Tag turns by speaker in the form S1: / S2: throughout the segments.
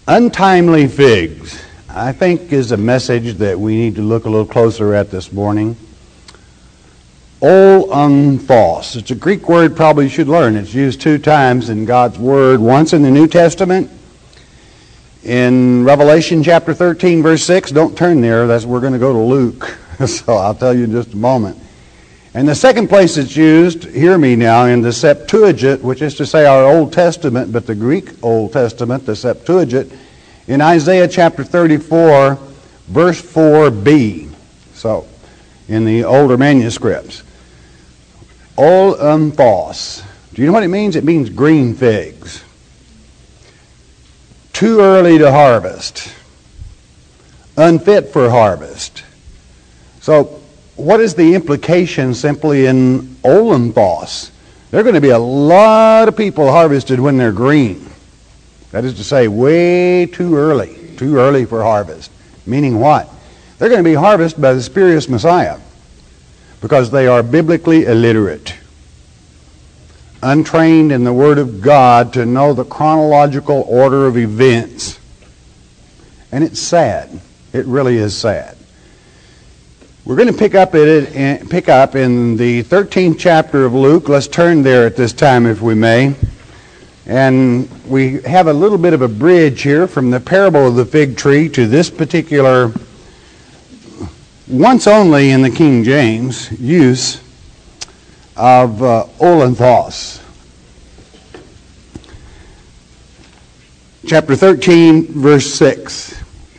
S1: Untimely figs, I think, is a message that we need to look a little closer at this morning. Olanthos. It's a Greek word probably you should learn. It's used 2 times in God's Word, once in the New Testament. In Revelation chapter 13, verse 6, don't turn there, we're going to go to Luke, so I'll tell you in just a moment. And the second place it's used, hear me now, in the Septuagint, which is to say our Old Testament, but the Greek Old Testament, the Septuagint, in Isaiah chapter 34, verse 4b. So, in the older manuscripts. Olanthos. Do you know what it means? It means green figs. Too early to harvest. Unfit for harvest. So, what is the implication simply in Olanthos? There are going to be a lot of people harvested when they're green. That is to say, way too early for harvest. Meaning what? They're going to be harvested by the spurious Messiah because they are biblically illiterate, untrained in the Word of God to know the chronological order of events. And it's sad. It really is sad. We're going to pick up in the 13th chapter of Luke. Let's turn there at this time, if we may. And we have a little bit of a bridge here from the parable of the fig tree to this particular, once only in the King James, use of Olanthos. Chapter 13, verse 6.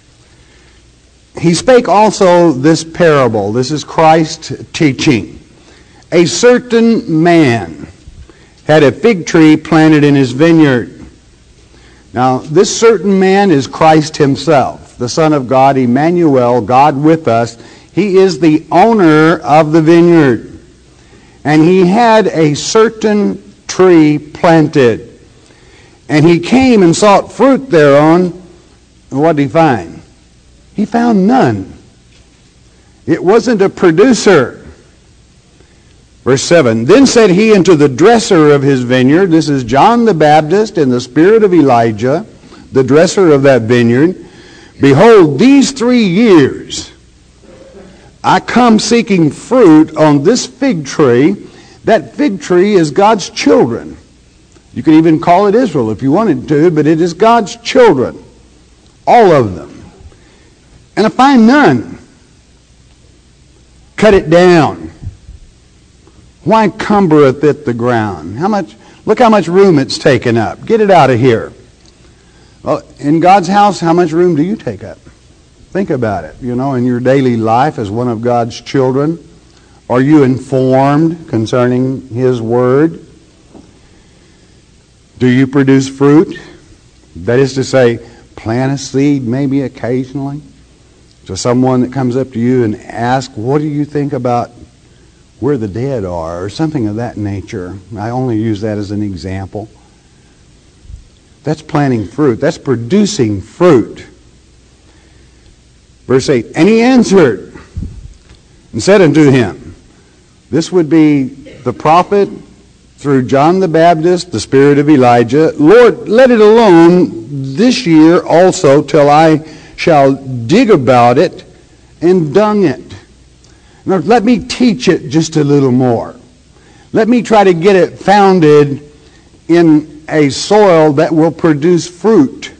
S1: He spake also this parable. This is Christ teaching. A certain man had a fig tree planted in his vineyard. Now, this certain man is Christ himself, the Son of God, Emmanuel, God with us. He is the owner of the vineyard. And he had a certain tree planted. And he came and sought fruit thereon. And what did he find? He found none. It wasn't a producer. Verse 7, Then said he unto the dresser of his vineyard, this is John the Baptist in the spirit of Elijah, the dresser of that vineyard, Behold, these 3 years I come seeking fruit on this fig tree. That fig tree is God's children. You could even call it Israel if you wanted to, but it is God's children. All of them. And I find none. Cut it down. Why cumbereth it the ground? Look how much room it's taken up. Get it out of here. Well, in God's house, how much room do you take up? Think about it. In your daily life as one of God's children, are you informed concerning His Word? Do you produce fruit? That is to say, plant a seed maybe occasionally. To someone that comes up to you and asks, what do you think about where the dead are, or something of that nature. I only use that as an example. That's planting fruit. That's producing fruit. Verse 8, And he answered and said unto him, this would be the prophet through John the Baptist, the spirit of Elijah, Lord, let it alone this year also till I shall dig about it and dung it. Now, let me teach it just a little more. Let me try to get it founded in a soil that will produce fruit.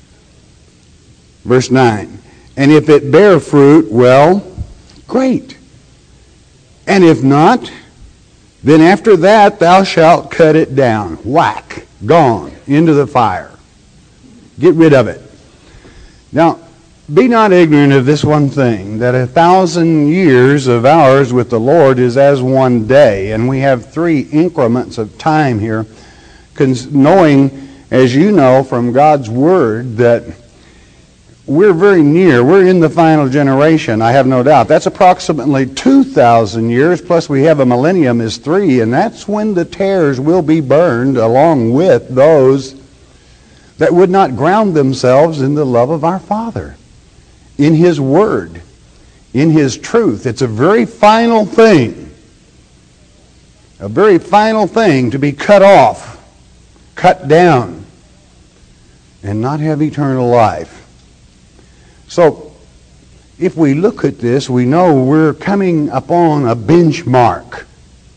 S1: Verse 9. And if it bear fruit, well, great. And if not, then after that thou shalt cut it down. Whack. Gone. Into the fire. Get rid of it. Now, be not ignorant of this one thing, that 1,000 years of ours with the Lord is as one day. And we have 3 increments of time here, knowing, as you know from God's Word, that we're very near. We're in the final generation, I have no doubt. That's approximately 2,000 years, plus we have a millennium is 3, and that's when the tares will be burned along with those that would not ground themselves in the love of our Father, in His Word, in His truth. It's a very final thing. A very final thing to be cut off, cut down. and not have eternal life. So, if we look at this, we know we're coming upon a benchmark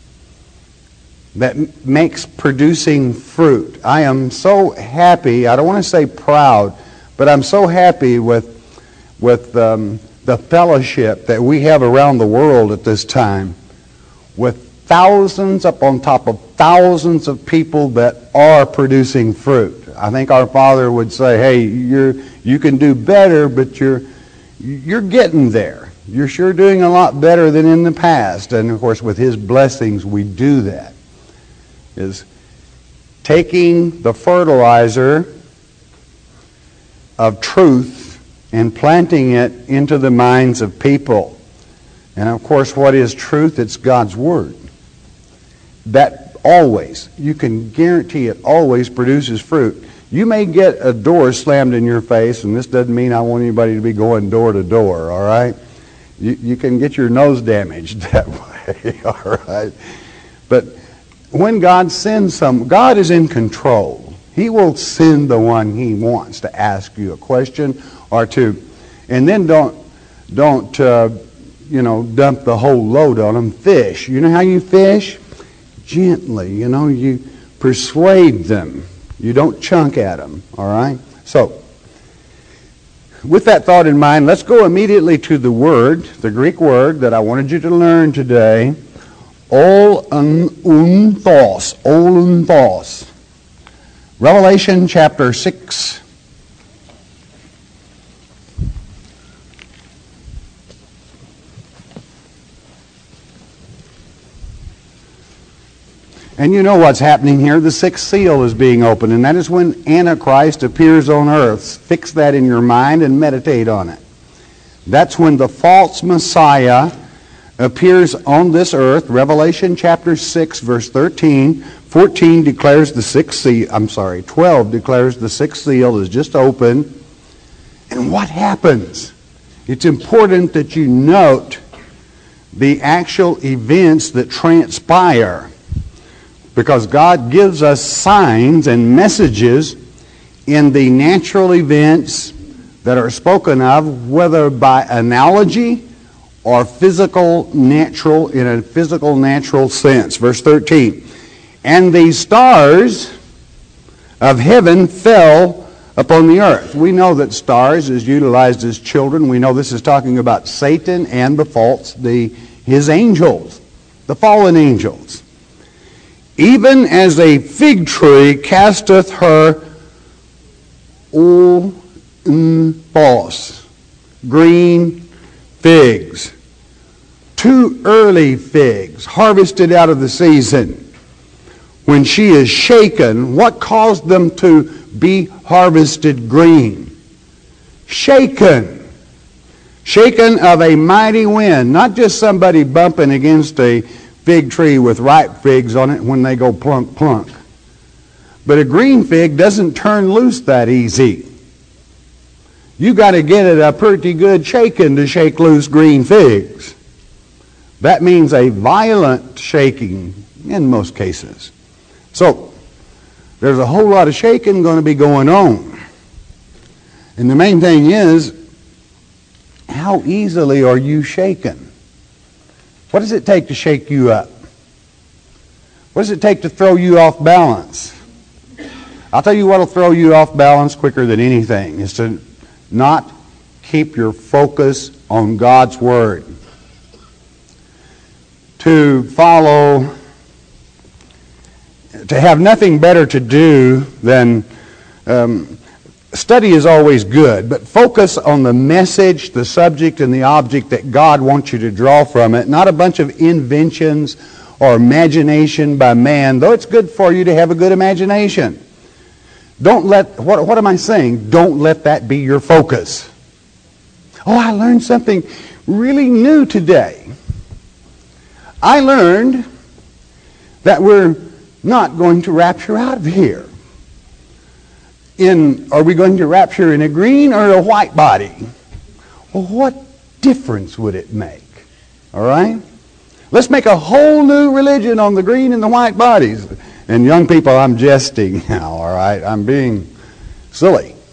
S1: that makes producing fruit. I am so happy, I don't want to say proud, but I'm so happy with the fellowship that we have around the world at this time, with thousands upon top of thousands of people that are producing fruit. I think our Father would say, hey, you can do better, but you're getting there. You're sure doing a lot better than in the past. And of course, with His blessings, we do that. Is taking the fertilizer of truth and planting it into the minds of people. And of course, what is truth? It's God's Word. That always, you can guarantee it always produces fruit. You may get a door slammed in your face, and this doesn't mean I want anybody to be going door to door, all right? You can get your nose damaged that way, all right? But when God sends God is in control. He will send the one He wants to ask you a question or two. And then don't dump the whole load on them. Fish. You know how you fish? Gently. You persuade them. You don't chunk at them. All right? So, with that thought in mind, let's go immediately to the word, the Greek word that I wanted you to learn today. Olunthos. Revelation chapter 6. And you know what's happening here. The sixth seal is being opened, and that is when Antichrist appears on earth. Fix that in your mind and meditate on it. That's when the false Messiah appears on this earth. Revelation chapter 6, verse 13. 14 declares the sixth seal. 12 declares the sixth seal is just open. And what happens? It's important that you note the actual events that transpire, because God gives us signs and messages in the natural events that are spoken of, whether by analogy or physical natural, in a physical natural sense. Verse 13. And the stars of heaven fell upon the earth. We know that stars is utilized as children. We know this is talking about Satan and his angels, the fallen angels. Even as a fig tree casteth her green figs, too early figs, harvested out of the season. When she is shaken, what caused them to be harvested green? Shaken. Shaken of a mighty wind. Not just somebody bumping against a fig tree with ripe figs on it when they go plunk, plunk. But a green fig doesn't turn loose that easy. You got to get it a pretty good shaking to shake loose green figs. That means a violent shaking in most cases. So, there's a whole lot of shaking going to be going on. And the main thing is, how easily are you shaken? What does it take to shake you up? What does it take to throw you off balance? I'll tell you what will throw you off balance quicker than anything is to not keep your focus on God's Word. To have nothing better to do than study is always good, but focus on the message, the subject, and the object that God wants you to draw from it, not a bunch of inventions or imagination by man, though it's good for you to have a good imagination. Don't let, what am I saying? Don't let that be your focus. Oh, I learned something really new today. I learned that we're not going to rapture out of here. Are we going to rapture in a green or a white body? Well, what difference would it make? All right? Let's make a whole new religion on the green and the white bodies. And young people, I'm jesting now, all right? I'm being silly.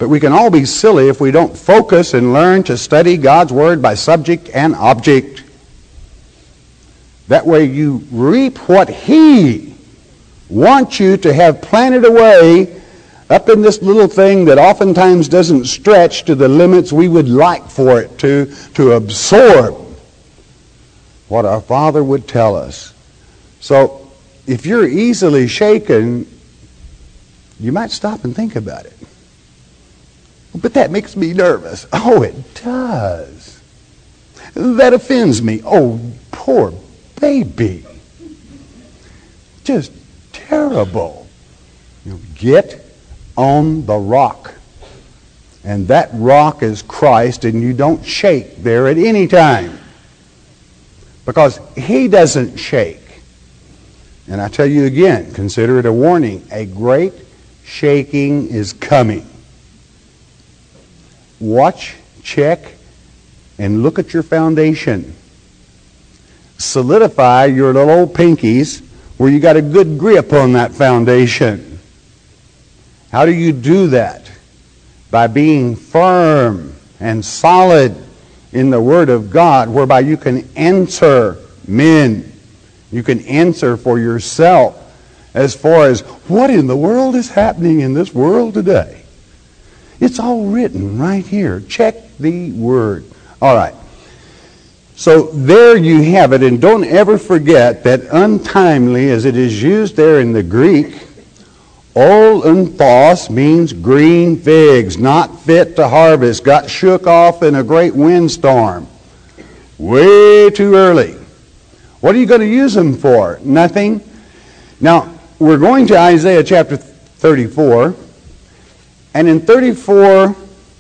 S1: But we can all be silly if we don't focus and learn to study God's Word by subject and object. That way you reap what He wants you to have planted away up in this little thing that oftentimes doesn't stretch to the limits we would like for it to absorb what our Father would tell us. So if you're easily shaken, you might stop and think about it. But that makes me nervous. Oh, it does. That offends me. Oh, poor baby. Just terrible. You get on the rock. And that rock is Christ, and you don't shake there at any time. Because He doesn't shake. And I tell you again, consider it a warning. A great shaking is coming. Watch, check, and look at your foundation. Solidify your little old pinkies where you got a good grip on that foundation. How do you do that? By being firm and solid in the Word of God, whereby you can answer men. You can answer for yourself as far as what in the world is happening in this world today. It's all written right here. Check the Word. All right. So there you have it, and don't ever forget that untimely, as it is used there in the Greek, Olenthos means green figs, not fit to harvest, got shook off in a great windstorm. Way too early. What are you going to use them for? Nothing. Now, we're going to Isaiah chapter 34, and in 34,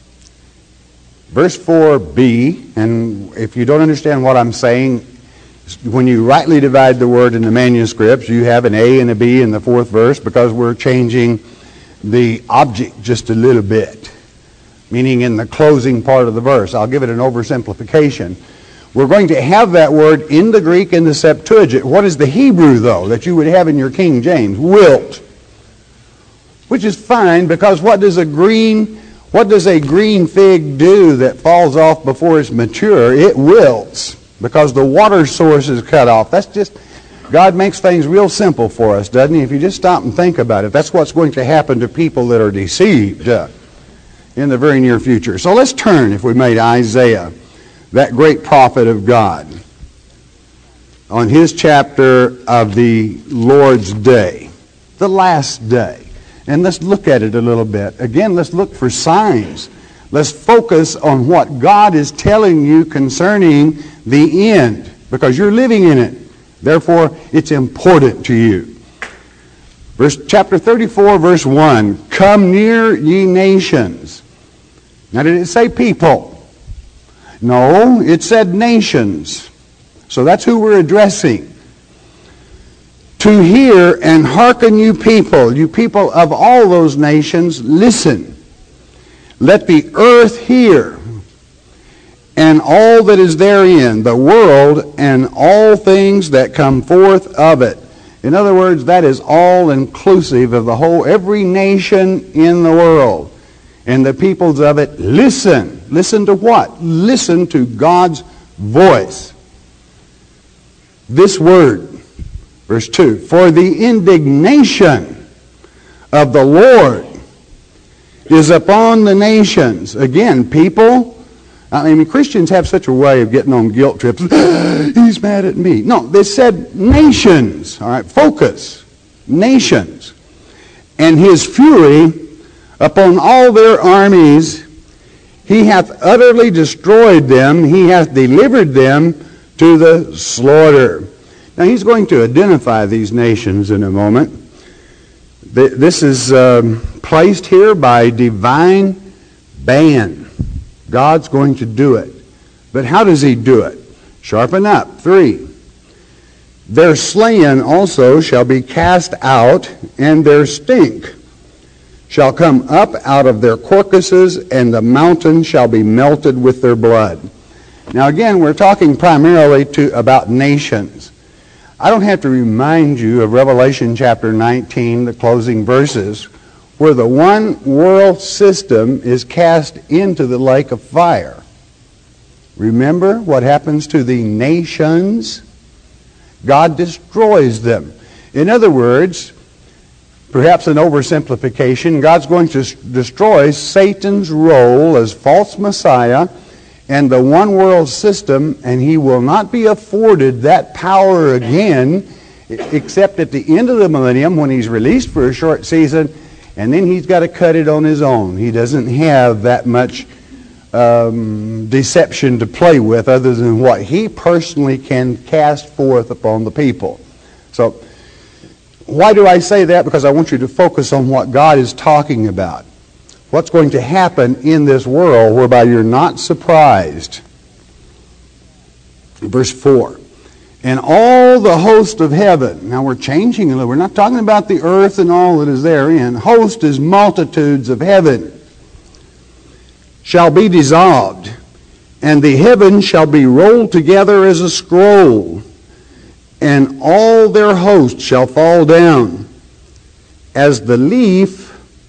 S1: verse 4b, and if you don't understand what I'm saying, when you rightly divide the word in the manuscripts, you have an A and a B in the fourth verse because we're changing the object just a little bit, meaning in the closing part of the verse. I'll give it an oversimplification. We're going to have that word in the Greek in the Septuagint. What is the Hebrew, though, that you would have in your King James? Wilt. Which is fine, because what does a green fig do that falls off before it's mature? It wilts, because the water source is cut off. That's just, God makes things real simple for us, doesn't He? If you just stop and think about it, that's what's going to happen to people that are deceived in the very near future. So let's turn, if we may, to Isaiah, that great prophet of God, on his chapter of the Lord's day, the last day. And let's look at it a little bit. Again, let's look for signs. Let's focus on what God is telling you concerning the end, because you're living in it. Therefore, it's important to you. Chapter 34, verse 1. Come near, ye nations. Now, did it say people? No, it said nations. So that's who we're addressing. To hear and hearken, you people of all those nations, listen. Let the earth hear, and all that is therein, the world, and all things that come forth of it. In other words, that is all inclusive of the whole, every nation in the world. And the peoples of it, listen. Listen to what? Listen to God's voice. This word. Verse 2, for the indignation of the Lord is upon the nations. Again, people, Christians have such a way of getting on guilt trips. He's mad at me. No, they said nations. All right, focus. Nations. And His fury upon all their armies, He hath utterly destroyed them. He hath delivered them to the slaughter. Now, He's going to identify these nations in a moment. This is placed here by divine ban. God's going to do it. But how does He do it? Sharpen up. 3. Their slain also shall be cast out, and their stink shall come up out of their carcasses, and the mountain shall be melted with their blood. Now, again, we're talking primarily about nations. I don't have to remind you of Revelation chapter 19, the closing verses, where the one world system is cast into the lake of fire. Remember what happens to the nations? God destroys them. In other words, perhaps an oversimplification, God's going to destroy Satan's role as false Messiah and the one world system, and he will not be afforded that power again except at the end of the millennium when he's released for a short season, and then he's got to cut it on his own. He doesn't have that much deception to play with other than what he personally can cast forth upon the people. So, why do I say that? Because I want you to focus on what God is talking about. What's going to happen in this world whereby you're not surprised. Verse 4. And all the host of heaven. Now we're changing a little. We're not talking about the earth and all that is therein. Host is multitudes of heaven. Shall be dissolved. And the heavens shall be rolled together as a scroll. And all their host shall fall down, as the leaf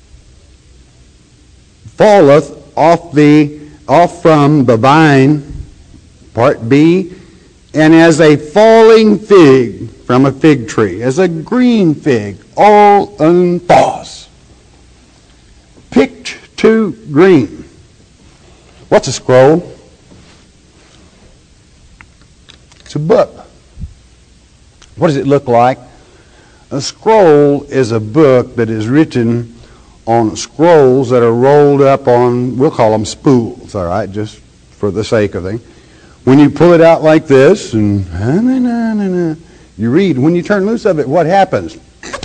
S1: falleth off from the vine, part B, and as a falling fig from a fig tree, as a green fig, all unthaws, picked to green. What's a scroll? It's a book. What does it look like? A scroll is a book that is written on scrolls that are rolled up on, we'll call them spools, all right, just for the sake of it. When you pull it out like this, and you read, when you turn loose of it, what happens?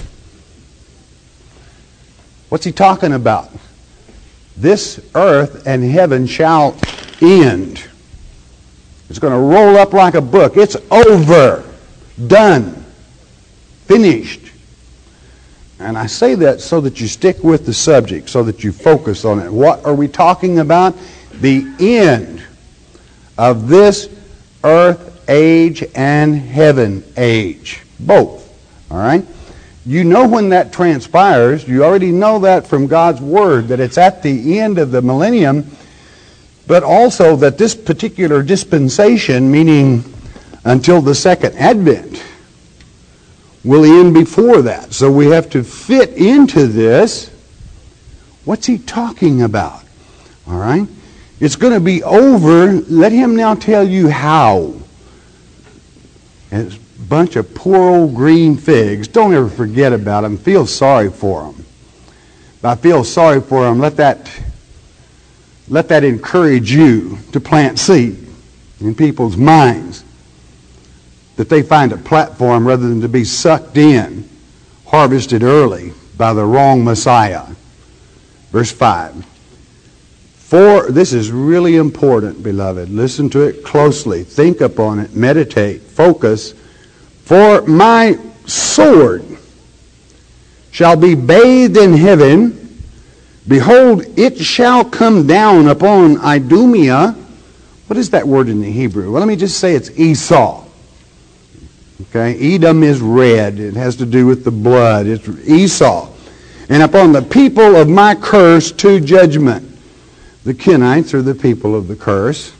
S1: What's he talking about? This earth and heaven shall end. It's going to roll up like a book. It's over. Done. Finished. And I say that so that you stick with the subject, so that you focus on it. What are we talking about? The end of this earth age and heaven age. Both. All right? You know when that transpires. You already know that from God's Word, that it's at the end of the millennium, but also that this particular dispensation, meaning until the second advent, will end before that. So we have to fit into this. What's he talking about? All right? It's going to be over. Let him now tell you how. It's a bunch of poor old green figs. Don't ever forget about them. Feel sorry for them. If I feel sorry for them, let that encourage you to plant seed in people's minds, that they find a platform rather than to be sucked in, harvested early by the wrong Messiah. Verse 5. For, this is really important, beloved. Listen to it closely. Think upon it. Meditate. Focus. For my sword shall be bathed in heaven. Behold, it shall come down upon Idumea. What is that word in the Hebrew? Well, let me just say it's Esau. Okay, Edom is red. It has to do with the blood. It's Esau. And upon the people of my curse to judgment. The Kenites are the people of the curse.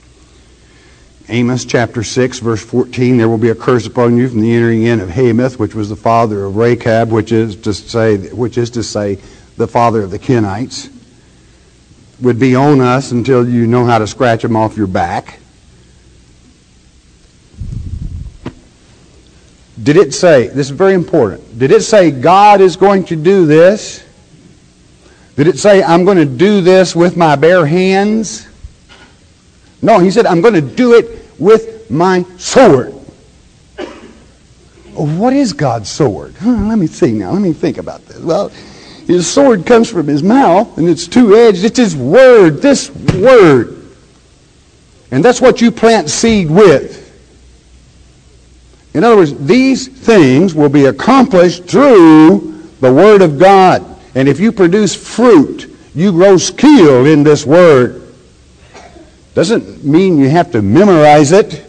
S1: Amos chapter 6, verse 14, there will be a curse upon you from the entering in of Hamath, which was the father of Rechab, which is to say the father of the Kenites, would be on us until you know how to scratch them off your back. Did it say, this is very important, did it say God is going to do this? Did it say I'm going to do this with my bare hands? No, he said I'm going to do it with my sword. What is God's sword? Let me see now. Let me think about this. Well, his sword comes from his mouth, and it's two-edged. It's his word, this word. And that's what you plant seed with. In other words, these things will be accomplished through the Word of God. And if you produce fruit, you grow skill in this Word. Doesn't mean you have to memorize it,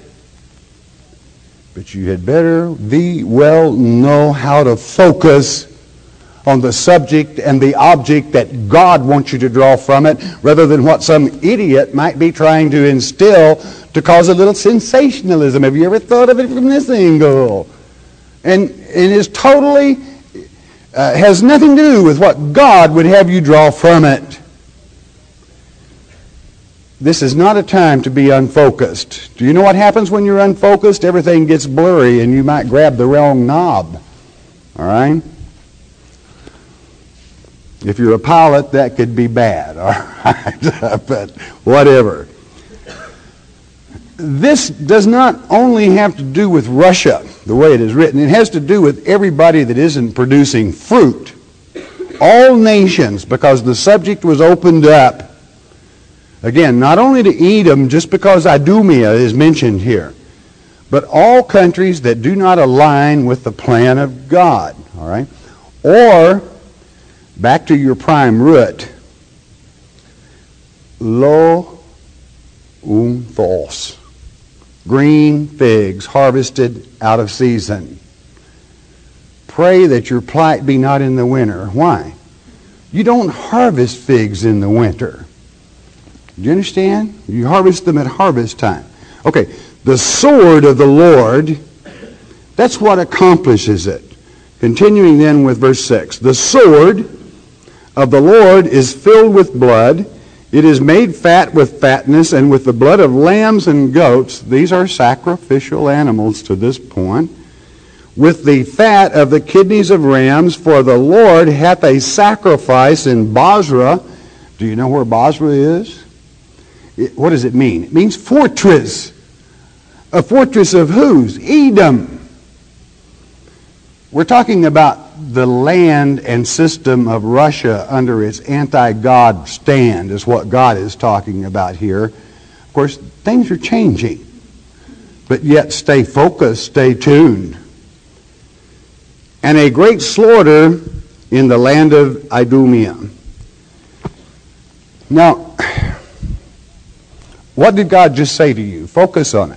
S1: but you had better well know how to focus on the subject and the object that God wants you to draw from it, rather than what some idiot might be trying to instill to cause a little sensationalism. Have you ever thought of it from this angle? And it is totally, has nothing to do with what God would have you draw from it. This is not a time to be unfocused. Do you know what happens when you're unfocused? Everything gets blurry and you might grab the wrong knob. All right? If you're a pilot, that could be bad. All right? But whatever. This does not only have to do with Russia, the way it is written. It has to do with everybody that isn't producing fruit. All nations, because the subject was opened up. Again, not only to Edom, just because Idumea is mentioned here, but all countries that do not align with the plan of God. All right? Or, back to your prime root, lo thos, green figs harvested out of season. Pray that your plight be not in the winter. Why? You don't harvest figs in the winter. Do you understand? You harvest them at harvest time. Okay, the sword of the Lord, that's what accomplishes it. Continuing then with verse 6. The sword of the Lord is filled with blood. It is made fat with fatness, and with the blood of lambs and goats. These are sacrificial animals to this point. With the fat of the kidneys of rams, for the Lord hath a sacrifice in Bozrah. Do you know where Bozrah is? What does it mean? It means fortress. A fortress of whose? Edom. We're talking about the land and system of Russia under its anti-God stand is what God is talking about here. Of course, things are changing. But yet stay focused, stay tuned. And a great slaughter in the land of Idumea. Now, what did God just say to you? Focus on it.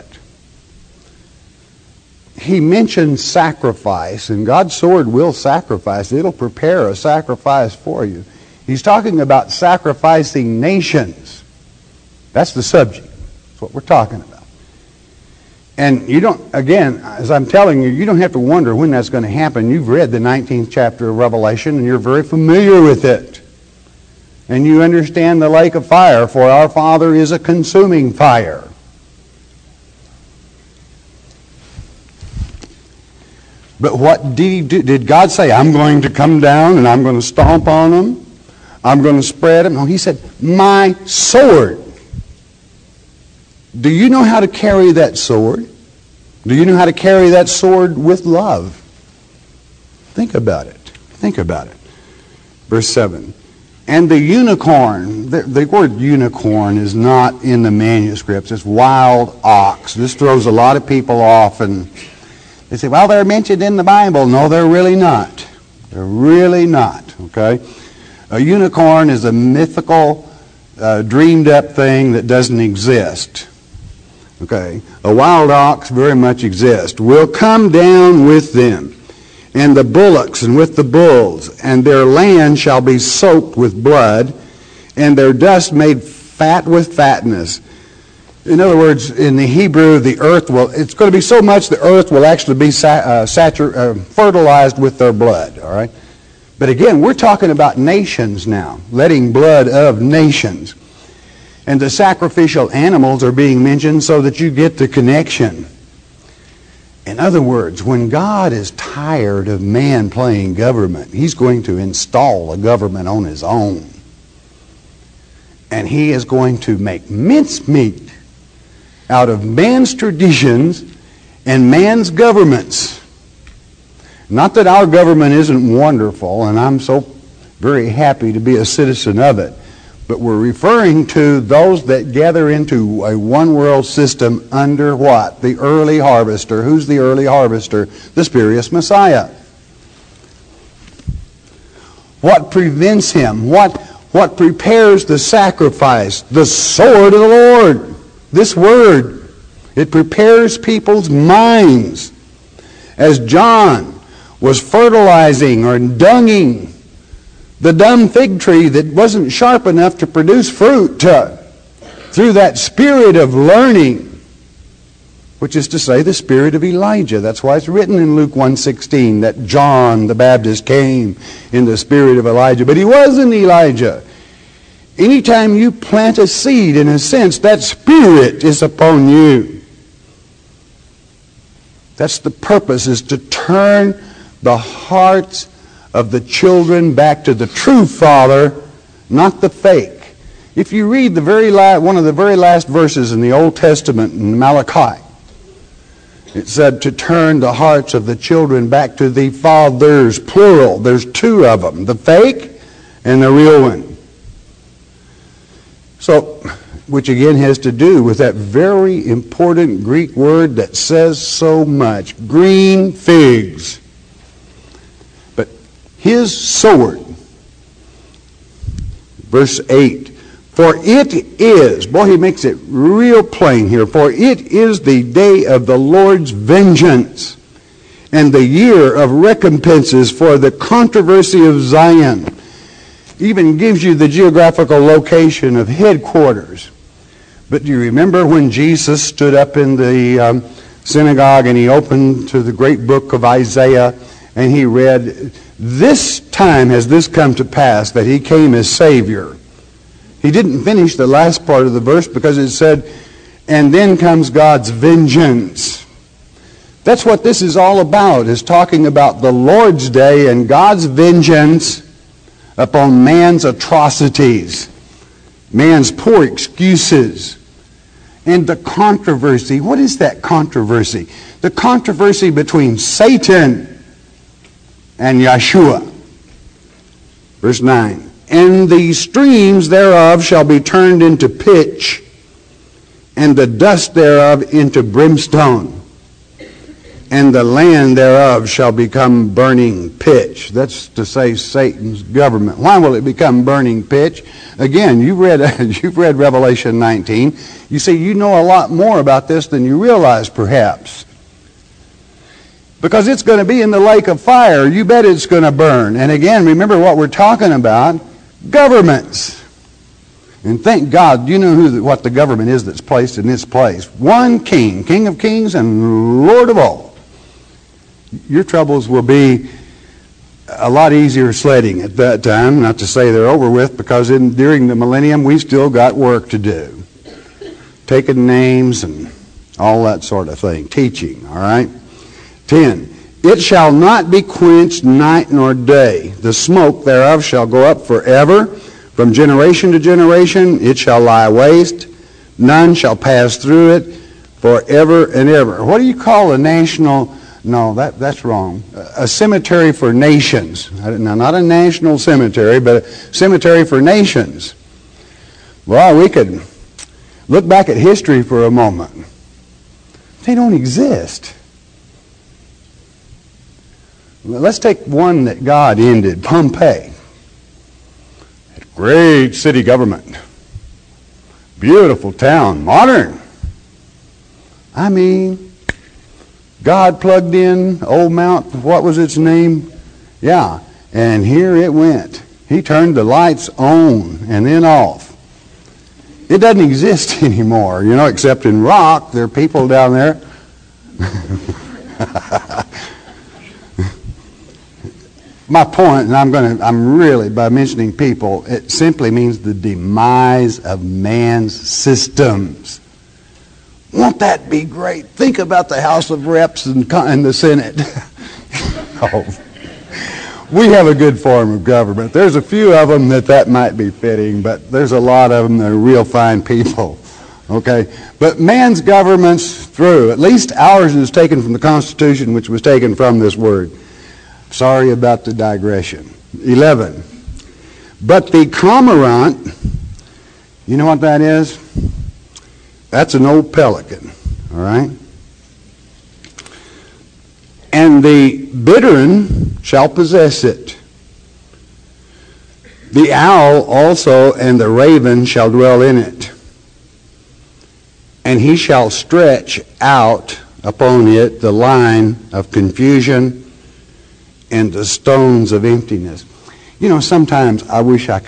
S1: He mentioned sacrifice, and God's sword will sacrifice. It'll prepare a sacrifice for you. He's talking about sacrificing nations. That's the subject. That's what we're talking about. And you don't, again, as I'm telling you, you don't have to wonder when that's going to happen. You've read the 19th chapter of Revelation, and you're very familiar with it. And you understand the lake of fire, for our Father is a consuming fire. But what did he do? Did God say, I'm going to come down and I'm going to stomp on them? I'm going to spread them? No, he said, my sword. Do you know how to carry that sword? Do you know how to carry that sword with love? Think about it. Think about it. Verse 7. And the unicorn, the word unicorn is not in the manuscripts. It's wild ox. This throws a lot of people off, and they say, well, they're mentioned in the Bible. No, they're really not. They're really not, okay? A unicorn is a mythical, dreamed-up thing that doesn't exist, okay? A wild ox very much exists. Will come down with them, and the bullocks and with the bulls, and their land shall be soaked with blood, and their dust made fat with fatness. In other words, in the Hebrew, the earth will, it's going to be so much the earth will actually be fertilized with their blood, all right? But again, we're talking about nations now, letting blood of nations. And the sacrificial animals are being mentioned so that you get the connection. In other words, when God is tired of man playing government, He's going to install a government on His own. And He is going to make mincemeat out of man's traditions and man's governments. Not that our government isn't wonderful, and I'm so very happy to be a citizen of it, but we're referring to those that gather into a one-world system under what? The early harvester. Who's the early harvester? The spurious Messiah. What prevents him? What prepares the sacrifice? The sword of the Lord. This word. It prepares people's minds. As John was fertilizing or dunging The dumb fig tree that wasn't sharp enough to produce fruit through that spirit of learning, which is to say the spirit of Elijah. That's why it's written in Luke 1:16 that John the Baptist came in the spirit of Elijah. But he wasn't Elijah. Anytime you plant a seed, in a sense, that spirit is upon you. That's the purpose, is to turn the hearts of the children back to the true Father, not the fake. If you read one of the very last verses in the Old Testament, in Malachi, it said to turn the hearts of the children back to the fathers, plural. There's two of them, the fake and the real one. So, which again has to do with that very important Greek word that says so much, green figs. But his sword, verse 8, for it is, boy, he makes it real plain here, for it is the day of the Lord's vengeance and the year of recompenses for the controversy of Zion. Even gives you the geographical location of headquarters. But do you remember when Jesus stood up in the synagogue and he opened to the great book of Isaiah and he read, "This time has this come to pass that he came as Savior." He didn't finish the last part of the verse because it said, "And then comes God's vengeance." That's what this is all about, is talking about the Lord's day and God's vengeance upon man's atrocities, man's poor excuses, and the controversy. What is that controversy? The controversy between Satan and Yeshua. Verse 9, and the streams thereof shall be turned into pitch, and the dust thereof into brimstone, and the land thereof shall become burning pitch. That's to say Satan's government. Why will it become burning pitch? Again, you've read Revelation 19. You see, you know a lot more about this than you realize, perhaps. Because it's going to be in the lake of fire. You bet it's going to burn. And again, remember what we're talking about. Governments. And thank God, you know what the government is that's placed in this place. One king, King of kings and Lord of all. Your troubles will be a lot easier sledding at that time. Not to say they're over with, because during the millennium we still got work to do. Taking names and all that sort of thing. Teaching, all right? 10. It shall not be quenched night nor day. The smoke thereof shall go up forever. From generation to generation it shall lie waste. None shall pass through it forever and ever. What do you call a national... No, that's wrong. A cemetery for nations. Now, not a national cemetery, but a cemetery for nations. Well, we could look back at history for a moment. They don't exist. Let's take one that God ended, Pompeii. Great city government. Beautiful town, modern. I mean, God plugged in old Mount, what was its name? Yeah, and here it went. He turned the lights on and then off. It doesn't exist anymore, except in rock. There are people down there. My point, and I'm really, by mentioning people, it simply means the demise of man's systems. Won't that be great? Think about the House of Reps and the Senate. We have a good form of government. There's a few of them that might be fitting, but there's a lot of them that are real fine people. Okay? But man's government's through. At least ours is taken from the Constitution, which was taken from this word. Sorry about the digression. 11. But the cormorant, you know what that is? That's an old pelican, all right? And the bittern shall possess it. The owl also and the raven shall dwell in it. And he shall stretch out upon it the line of confusion and the stones of emptiness. You know, sometimes I wish we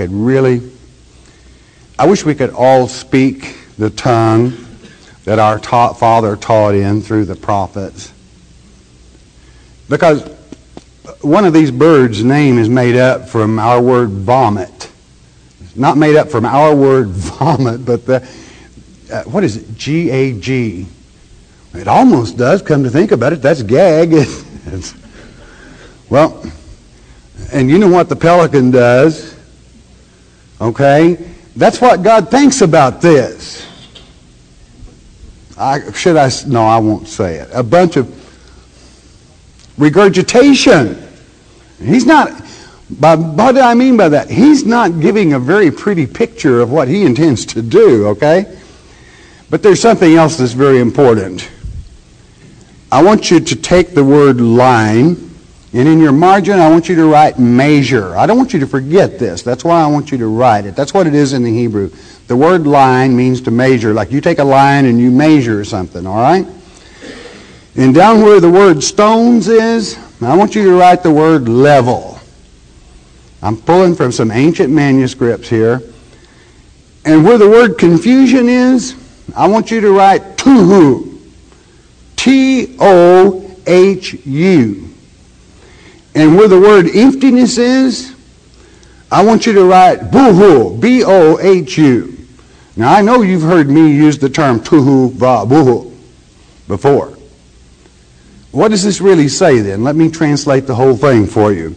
S1: could all speak the tongue that our Father taught in through the prophets. Because one of these birds' name is made up from our word vomit. It's not made up from our word vomit, but what is it? G-A-G. It almost does, come to think about it. That's gag. Well, and you know what the pelican does? Okay? That's what God thinks about this. No, I won't say it. A bunch of regurgitation. He's not, what do I mean by that? He's not giving a very pretty picture of what he intends to do, okay? But there's something else that's very important. I want you to take the word line, and in your margin, I want you to write measure. I don't want you to forget this. That's why I want you to write it. That's what it is in the Hebrew. The word line means to measure. Like you take a line and you measure something, all right? And down where the word stones is, I want you to write the word level. I'm pulling from some ancient manuscripts here. And where the word confusion is, I want you to write tuhu. T-O-H-U. And where the word emptiness is, I want you to write buhu. B-O-H-U. Now I know you've heard me use the term tuhu va buhu before. What does this really say then? Let me translate the whole thing for you.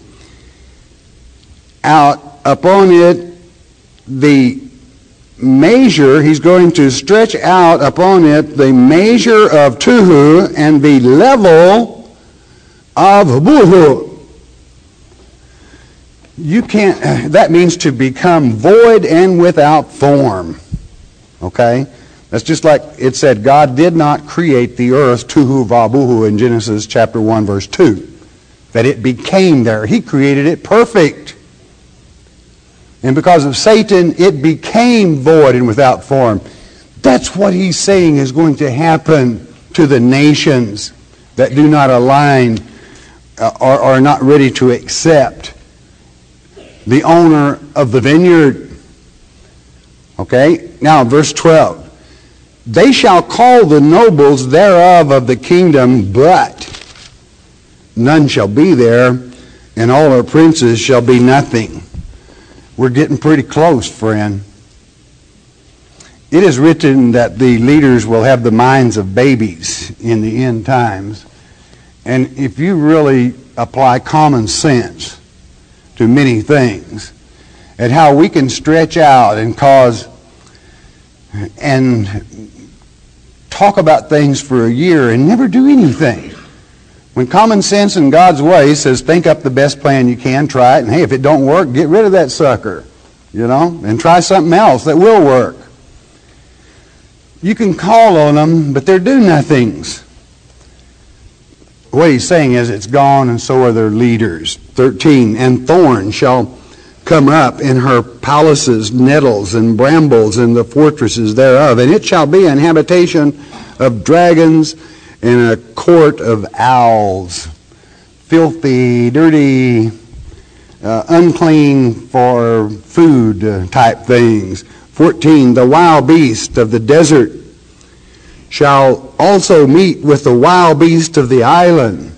S1: Out upon it, the measure, he's going to stretch out upon it the measure of tuhu and the level of buhu. You can't, that means to become void and without form. Okay? That's just like it said, God did not create the earth, tuhu vabuhu, in Genesis chapter 1, verse 2. That it became there. He created it perfect. And because of Satan, it became void and without form. That's what he's saying is going to happen to the nations that do not align or are not ready to accept the owner of the vineyard. Okay? Now, verse 12. They shall call the nobles thereof of the kingdom, but none shall be there, and all our princes shall be nothing. We're getting pretty close, friend. It is written that the leaders will have the minds of babies in the end times. And if you really apply common sense to many things, and how we can stretch out and cause and talk about things for a year and never do anything. When common sense in God's way says, think up the best plan you can, try it, and hey, if it don't work, get rid of that sucker, and try something else that will work. You can call on them, but they're do-nothings. What he's saying is it's gone, and so are their leaders. 13, and thorns shall come up in her palaces, nettles and brambles in the fortresses thereof, and it shall be an habitation of dragons and a court of owls. Filthy, dirty, unclean for food type things. 14, the wild beast of the desert shall also meet with the wild beast of the island,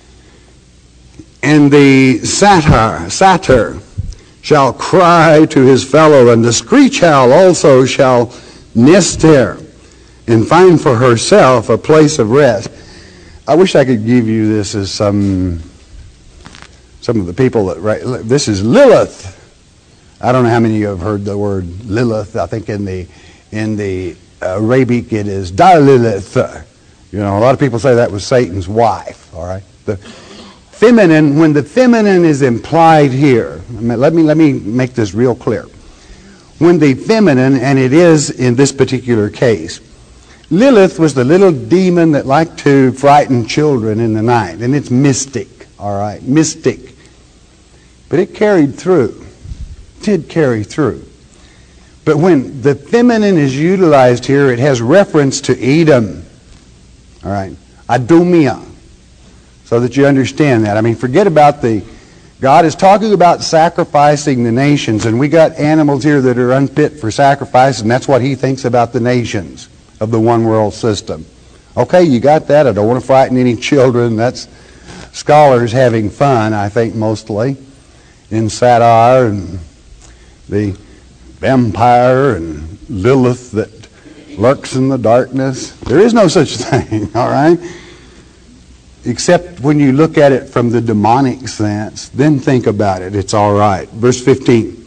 S1: and the satyr shall cry to his fellow, and the screech owl also shall nest there and find for herself a place of rest. I wish I could give you this as some of the people that write. This is Lilith. I don't know how many of you have heard the word Lilith. I think in the Arabic it is Dalilith. A lot of people say that was Satan's wife. All right. The feminine, when the feminine is implied here, let me make this real clear. When the feminine, and it is in this particular case, Lilith was the little demon that liked to frighten children in the night, and it's mystic, all right, mystic. But it carried through. It did carry through. But when the feminine is utilized here, it has reference to Edom, all right, Adumia, so that you understand that. Forget about the God is talking about sacrificing the nations, and we got animals here that are unfit for sacrifice, and that's what he thinks about the nations of the one world system. Okay, you got that. I don't want to frighten any children. That's scholars having fun, I think, mostly, in satire and the vampire and Lilith that lurks in the darkness. There is no such thing, all right? Except when you look at it from the demonic sense, then think about it. It's all right. Verse 15.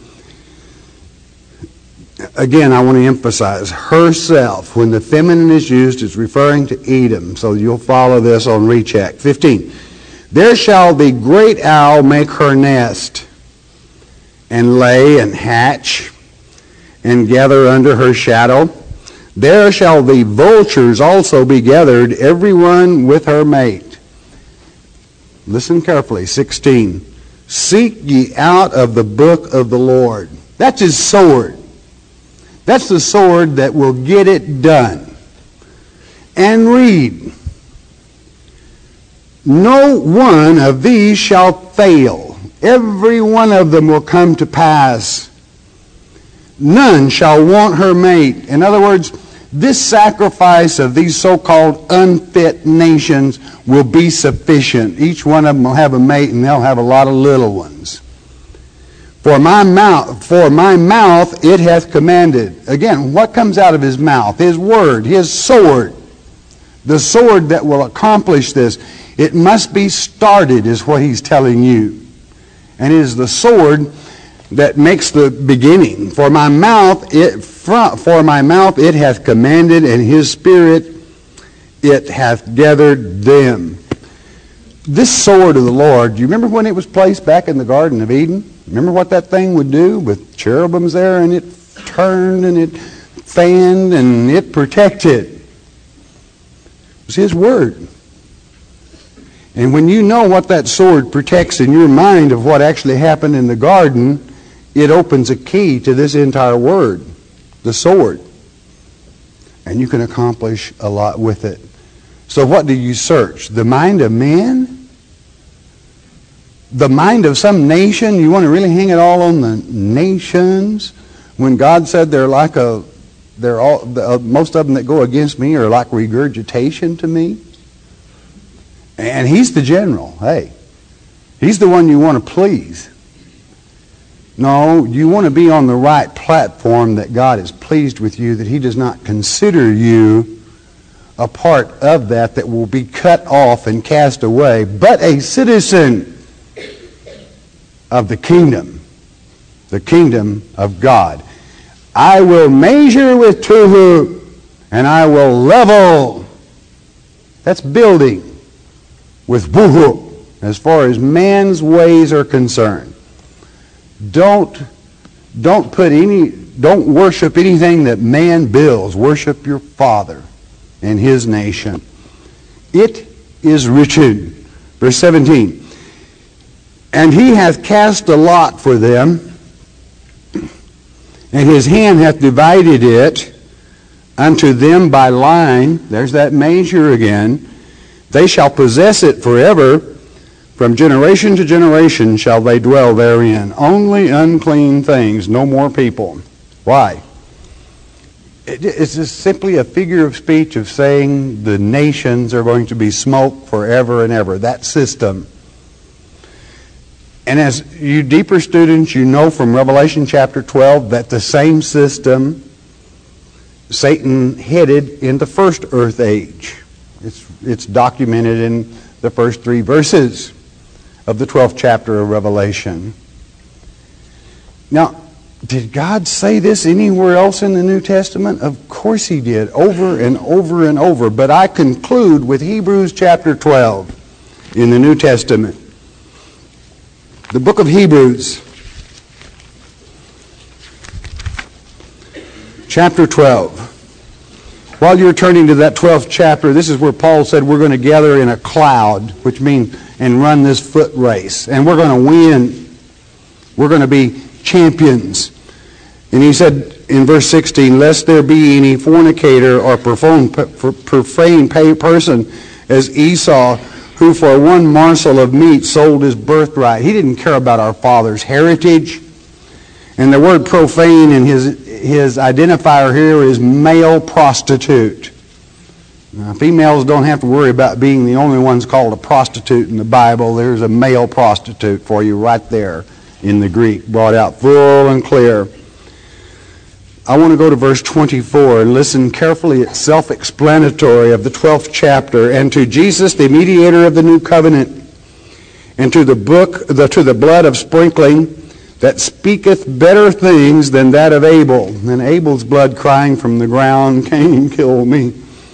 S1: Again, I want to emphasize herself. When the feminine is used, it's referring to Edom. So you'll follow this on recheck. 15. There shall the great owl make her nest, and lay and hatch, and gather under her shadow. There shall the vultures also be gathered, every one with her mate. Listen carefully. 16. Seek ye out of the book of the Lord. That's his sword. That's the sword that will get it done. And read. No one of these shall fail. Every one of them will come to pass. None shall want her mate. In other words, this sacrifice of these so-called unfit nations will be sufficient. Each one of them will have a mate, and they'll have a lot of little ones. For my mouth it hath commanded. Again, what comes out of his mouth? His word, his sword. The sword that will accomplish this. It must be started, is what he's telling you. And it is the sword that makes the beginning. For my mouth it hath commanded, and his spirit it hath gathered them. This sword of the Lord, do you remember when it was placed back in the Garden of Eden? Remember what that thing would do with cherubims there, and it turned and it fanned and it protected. It was his word. And when you know what that sword protects in your mind of what actually happened in the garden, it opens a key to this entire word, the sword. And you can accomplish a lot with it. So what do you search? The mind of man? The mind of some nation? You want to really hang it all on the nations? When God said most of them that go against me are like regurgitation to me? And he's the general. Hey, he's the one you want to please. No, you want to be on the right platform, that God is pleased with you, that he does not consider you a part of that will be cut off and cast away, but a citizen of the kingdom of God. I will measure with Tuhu, and I will level. That's building with Wuhu, as far as man's ways are concerned. Don't worship anything that man builds. Worship your Father and his nation. It is written. Verse 17. And he hath cast a lot for them, and his hand hath divided it unto them by line. There's that measure again. They shall possess it forever. From generation to generation shall they dwell therein. Only unclean things, no more people. Why? It's just simply a figure of speech of saying the nations are going to be smoke forever and ever. That system. And as you deeper students, you know from Revelation chapter 12 that the same system Satan headed in the first earth age. It's documented in the first 3 verses of the 12th chapter of Revelation. Now, did God say this anywhere else in the New Testament? Of course he did, over and over and over. But I conclude with Hebrews chapter 12 in the New Testament. The book of Hebrews, chapter 12. While you're turning to that 12th chapter, this is where Paul said we're going to gather in a cloud, which means, and run this foot race. And we're going to win. We're going to be champions. And he said in verse 16, lest there be any fornicator or profane person as Esau, who for one morsel of meat sold his birthright. He didn't care about our father's heritage. And the word profane in his identifier here is male prostitute. Now, females don't have to worry about being the only ones called a prostitute in the Bible. There's a male prostitute for you right there in the Greek, brought out full and clear. I want to go to verse 24 and listen carefully. It's self-explanatory of the 12th chapter. And to Jesus, the mediator of the new covenant, and to the blood of sprinkling that speaketh better things than that of Abel. And Abel's blood crying from the ground, Cain, kill me.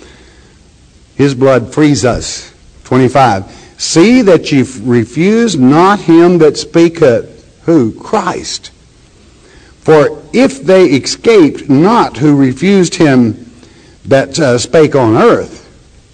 S1: His blood frees us. 25. See that ye refuse not him that speaketh. Who? Christ. For if they escaped not who refused him that spake on earth,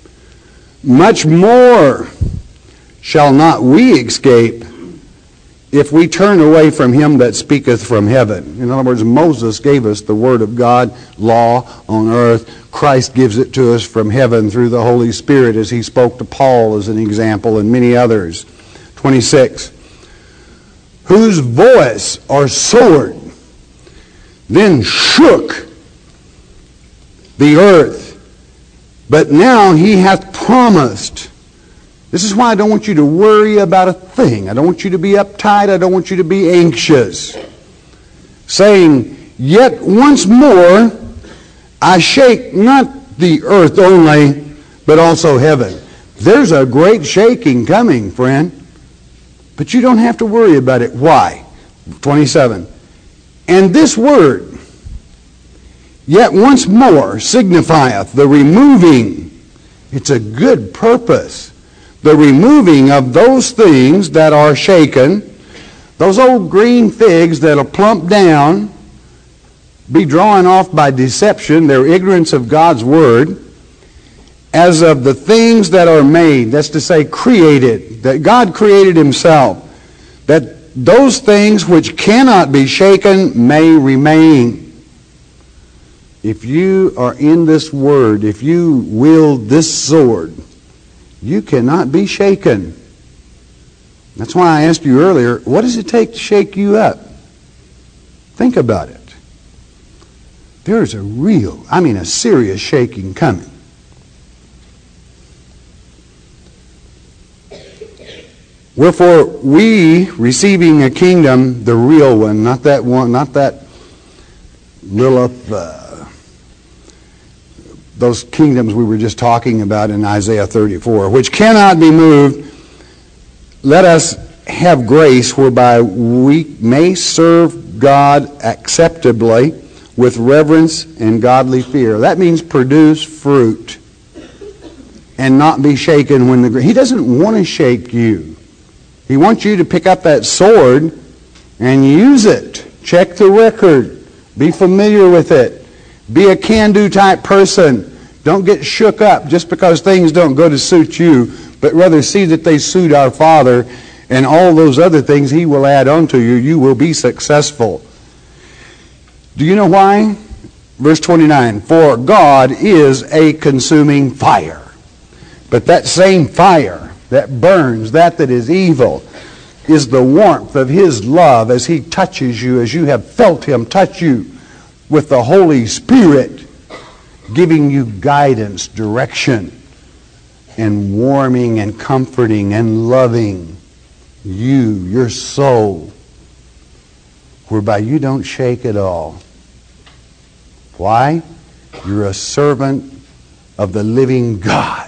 S1: much more shall not we escape if we turn away from him that speaketh from heaven. In other words, Moses gave us the word of God, law on earth. Christ gives it to us from heaven through the Holy Spirit as he spoke to Paul as an example and many others. 26. Whose voice or sword then shook the earth, but now he hath promised. This is why I don't want you to worry about a thing. I don't want you to be uptight. I don't want you to be anxious. Saying, yet once more I shake not the earth only, but also heaven. There's a great shaking coming, friend. But you don't have to worry about it. Why? 27. And this word, yet once more, signifieth the removing. It's a good purpose. The removing of those things that are shaken, those old green figs that'll plump down, be drawn off by deception, their ignorance of God's word, as of the things that are made, that's to say created, that God created himself, that those things which cannot be shaken may remain. If you are in this word, if you wield this sword, you cannot be shaken. That's why I asked you earlier, what does it take to shake you up? Think about it. There's a serious shaking coming. Wherefore we, receiving a kingdom, the real one, not that one, not that Lilith, those kingdoms we were just talking about in Isaiah 34, which cannot be moved, let us have grace whereby we may serve God acceptably with reverence and godly fear. That means produce fruit and not be shaken when He doesn't want to shake you. He wants you to pick up that sword and use it. Check the record. Be familiar with it. Be a can-do type person. Don't get shook up just because things don't go to suit you, but rather see that they suit our Father, and all those other things He will add onto you. You will be successful. Do you know why? Verse 29, for God is a consuming fire. But that same fire that burns, that is evil, is the warmth of His love as He touches you, as you have felt Him touch you with the Holy Spirit, giving you guidance, direction, and warming and comforting and loving you, your soul, whereby you don't shake at all. Why? You're a servant of the living God.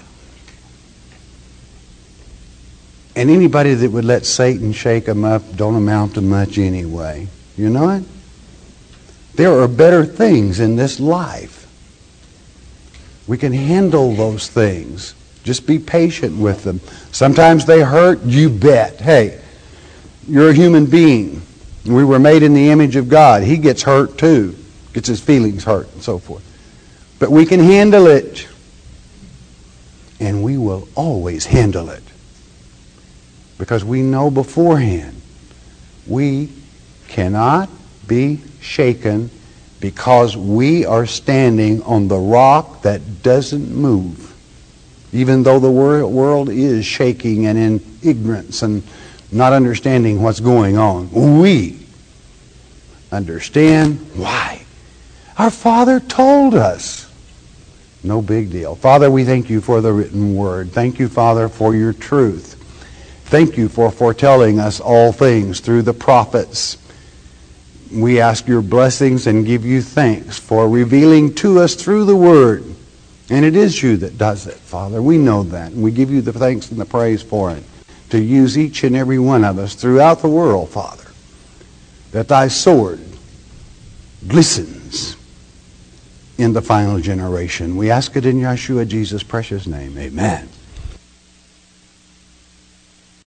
S1: And anybody that would let Satan shake them up don't amount to much anyway. You know it? There are better things in this life. We can handle those things. Just be patient with them. Sometimes they hurt, you bet. Hey, you're a human being. We were made in the image of God. He gets hurt too. Gets his feelings hurt and so forth. But we can handle it. And we will always handle it. Because we know beforehand we cannot be shaken because we are standing on the rock that doesn't move. even though the world is shaking and in ignorance and not understanding what's going on. We understand why. Our Father told us. No big deal. Father, we thank you for the written word. Thank you, Father, for your truth. Thank you for foretelling us all things through the prophets. We ask your blessings and give you thanks for revealing to us through the word. And it is you that does it, Father. We know that. And we give you the thanks and the praise for it. To use each and every one of us throughout the world, Father. That thy sword glistens in the final generation. We ask it in Yeshua Jesus' precious name. Amen.